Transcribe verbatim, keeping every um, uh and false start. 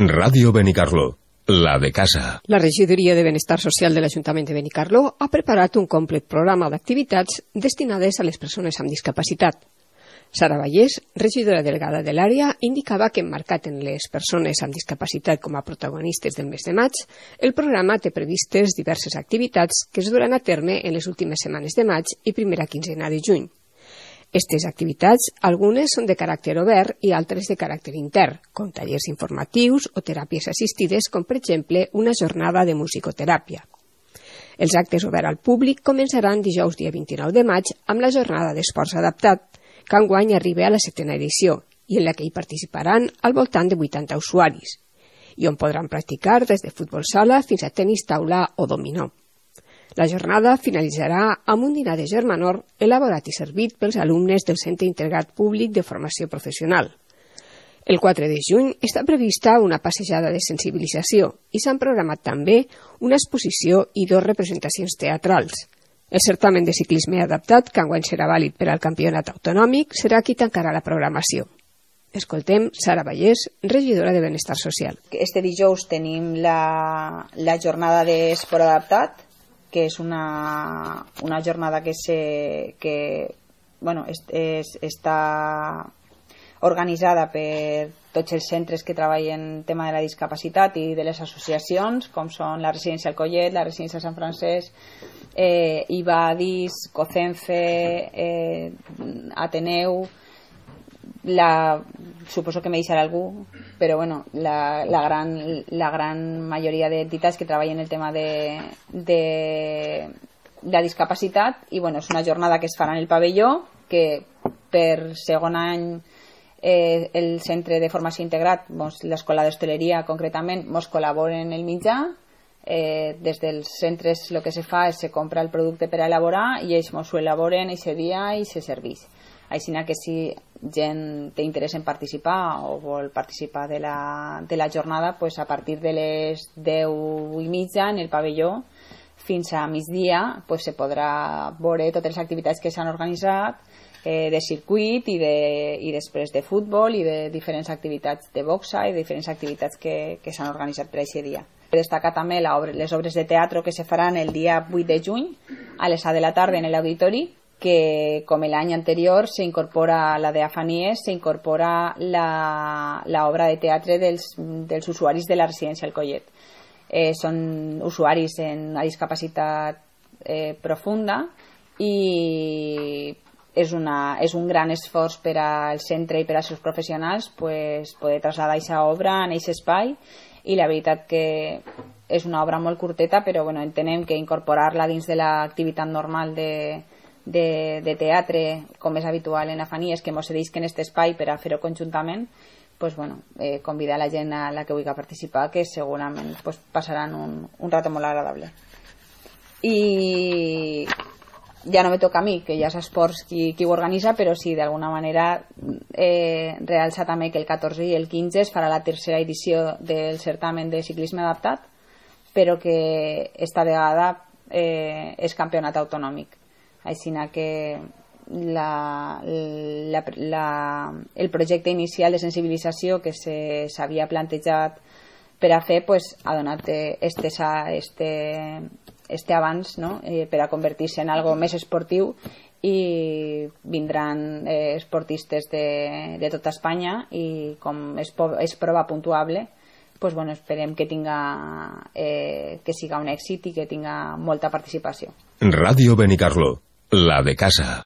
Ràdio Benicarló, la de casa. La Regidoria de Benestar Social de l'Ajuntament de Benicarló ha preparat un complet programa d'activitats destinades a les persones amb discapacitat. Sara Vallès, regidora delegada de l'àrea, indicava que, emmarcat en les persones amb discapacitat com a protagonistes del mes de maig, el programa té previstes diverses activitats que es duran a terme en les últimes setmanes de maig i primera quinzena de juny. Aquestes activitats, algunes són de caràcter obert i altres de caràcter intern, com tallers informatius o teràpies assistides, com per exemple una jornada de musicoteràpia. Els actes oberts al públic començaran dijous dia vint-i-nou de maig amb la jornada d'esports adaptat, que enguany arriba a la setena edició i en la que hi participaran al voltant de vuitanta usuaris, i on podran practicar des de futbol sala fins a tenis taula o dominó. La jornada finalitzarà amb un dinar de germanor elaborat i servit pels alumnes del Centre Integrat Públic de Formació Professional. El quatre de juny està prevista una passejada de sensibilització i s'han programat també una exposició i dues representacions teatrals. El certamen de ciclisme adaptat, que enguany serà vàlid per al campionat autonòmic, serà qui tancarà la programació. Escoltem Sara Vallès, regidora de Benestar Social. Este dijous tenim la, la jornada d'esport adaptat, que és una, una jornada que, se, que bueno, és, és, està organitzada per tots els centres que treballen en tema de la discapacitat i de les associacions, com són la Residència El Collet, la Residència Sant Francesc, eh, IVADIS, COCENFE, eh, Ateneu, la, suposo que me deixarà algú, però bueno, la, la, gran, la gran majoria d'entitats que treballen el tema de, de, de la discapacitat, i bueno, és una jornada que es farà en el pavelló, que per segon any eh, el Centre de Formació Integrat, l'Escola d'Hostaleria concretament, ens col·labora en el mitjà. Eh, des dels centres el que se fa és se compra el producte per a elaborar i ells ens ho elaboren aquest dia i se serveix. Així que si gent té interès en participar o vol participar de la, de la jornada, pues a partir de les deu i mitja en el pavelló fins a migdia pues se podrà veure totes les activitats que s'han organitzat, eh, de circuit i, de, i després de futbol i de diferents activitats de boxa i de diferents activitats que, que s'han organitzat per aquest dia. Destacar també la obra, les obres de teatre que se faran el dia vuit de juny a les set de la tarda en l'auditori, que com l'any anterior s'incorpora la de Afanies, s'incorpora la, la obra de teatre dels, dels usuaris de la Residència El Collet. Eh, són usuaris en una discapacitat eh, profunda i és, una, és un gran esforç per al centre i per als seus professionals pues, poder traslladar aquesta obra en aquest espai, i la veritat que és una obra molt curteta, però bueno, entenem que incorporar-la dins de l'activitat normal de De, de teatre, com és habitual en Afanies, que ens cedeix en aquest espai per a fer-ho conjuntament, pues, bueno, eh, convidar la gent a la que vulgui participar, que segurament pues, passaran un, un rato molt agradable. I ja no me toca a mi, que ja és esports qui, qui ho organitza, però sí, d'alguna manera eh, realça també que el catorze i el quinze es farà la tercera edició del certamen de ciclisme adaptat, però que esta vegada eh, és campionat autonòmic. Així que la, la, la, el projecte inicial de sensibilització que s'havia plantejat per a fer pues, ha donat este, este, este avanç, no? eh, per a convertir-se en algo més esportiu, i vindran eh, esportistes de, de tota Espanya, i com és, és prova puntuable, pues, bueno, esperem que tinga eh, que siga un èxit i que tinga molta participació. Ràdio Benicarló, la de casa.